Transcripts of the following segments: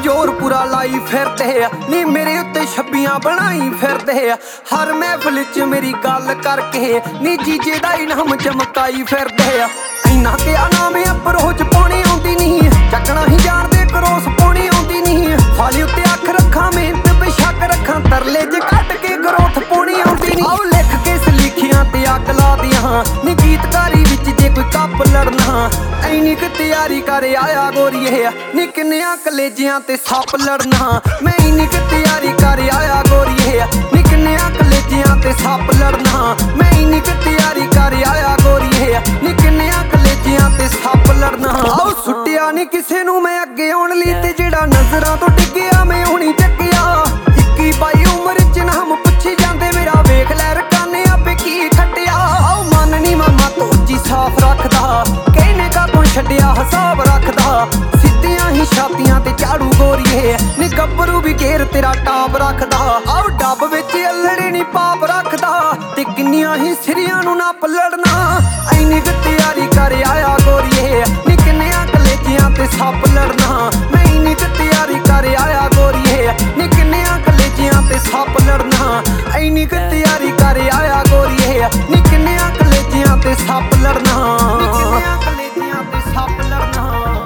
जोर पूरा लाई फिरदे नी मेरे उत्ते छब्बियां बनाई फिरदे हर महफिल च मेरी गल करके नी जीजे दा इनाम चमकाई फिरदे इन्ना क्या नाम अप्रोच पानी आउंदी नहीं चकना ही जानदे क्रॉस पानी आउंदी नहीं फाली उत्ते अख रखा मेहनत बेशक रखा तरले च कट के ग्रोथ पानी आउंदी नहीं आओ लिख के सलीखियां ते अग ला दियां नी गीतकारी विच जे कोई कप लड़ना ऐनी क तैयारी कर आया गोरीए नी किन्नियां कलेजियां ते सप लड़ना मैं इन्नी क तैयारी कर आया गोरीए नी किन्नियां कलेजियां ते सप लड़ना मैं इन्नी क तैयारी कर आया गोरीए नी किन्नियां कलेजियां ते सप लड़ना आओ सुट्टिया नी किसे नू मैं अगे आउण लई ते जेड़ा नजरां तो डिग्गिया मैं हुणी चक्किया 21-22 उमर च नाम पुछी जांदे मेरा वेख लै रकाने आपे की खट्टिया आओ मन नी मामा तू जी साफ रखदा कहने का तू छड्डिया हिसाब रखदा सिद्धियां ही छातियां ते झाड़ू गोरीए नी गब्बरू भी घेर तेरा टाप रखदा आओ डब विच अल्लड़े नी पाप रखदा ते किन्नियां ही सिरियां नू नप लड़ना ऐनी क तैयारी कर आया गोरीए नी किन्नियां कलेजियां ते सप लड़ना मैं इन्नी क तैयारी कर आया गोरीए नी किन्नियां कलेजियां ते सप लड़ना ऐनी क तैयारी कर आया गोरीए नी किन्नियां कलेजियां ते सप लड़ना नी किन्नियां कलेजियां ते सप लड़ना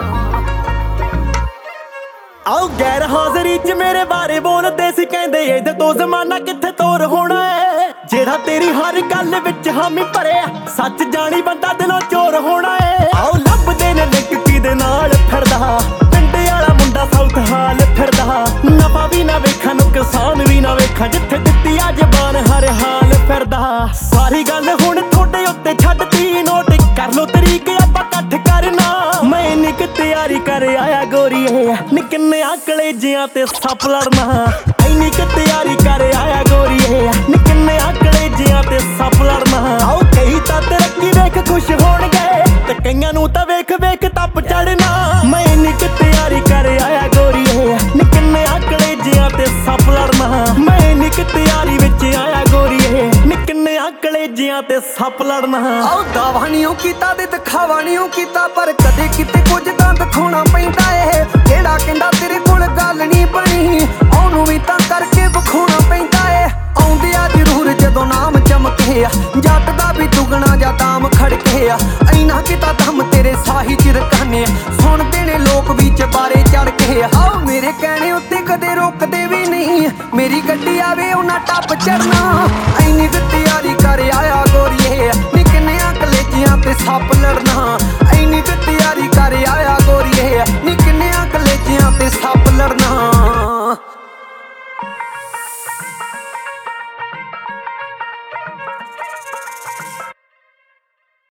आओ गैर हाजरी च मेरे बारे बोलदे सी कहंदे इधर तो जमाना किथे तोर होना है जेड़ा तेरी हर गल विच हामी भरे सच जानी बंदा दिलों चोर होना है आओ लभदे ने लिंक किदे नाल फिरदा पिंडे वाला मुंडा साउथ हाल फिरदा नफा भी ना वेखां नुकसान भी ना वेखां जिथे दित्ती आ जबान हर हाल फिरदा सारी गल हुण थोड़े उत्ते छड्डती नोट कर लो तरीक आपां कट्ठ करना मैं इन्नी क तैयारी कर आया गोरीए नी किन्नियां कलेजियां ते सप लड़ना इन्नी क तैयारी कर आया गोरीए नी किन्नियां कलेजियां ते सप लड़ना आओ कई तां तरक्की वेख खुश होणगे ते कईयां नूं तां वेख वेख तप चढ़ना मैं इन्नी क तैयारी कर आया गोरीए नी किन्नियां कलेजियां ते सप लड़ना मैं इन्नी क तैयारी विच आया गोरीए नी किन्नियां कलेजियां ते सप लड़ना आओ दावा नीओ कीता ते दिखावा नीओ कीता पर कदे किते कुछ तां दिखाउणा पैंदा ए जेड़ा कहंदा तेरे कोल गल नी बनी ओनू भी तां करके विखाउणा पैंदा ए आउंदे आ जरूर जदों नाम चमके जट दा भी दुगना जा दाम खड़के ऐना किता दम तेरे साही च रकाने सुणदे ने लोक भी चबारे चढ़ के आओ मेरे कहने उत्ते कदे रोकदे भी नहीं मेरी गड्डी आवे उन्हां टप चढ़ना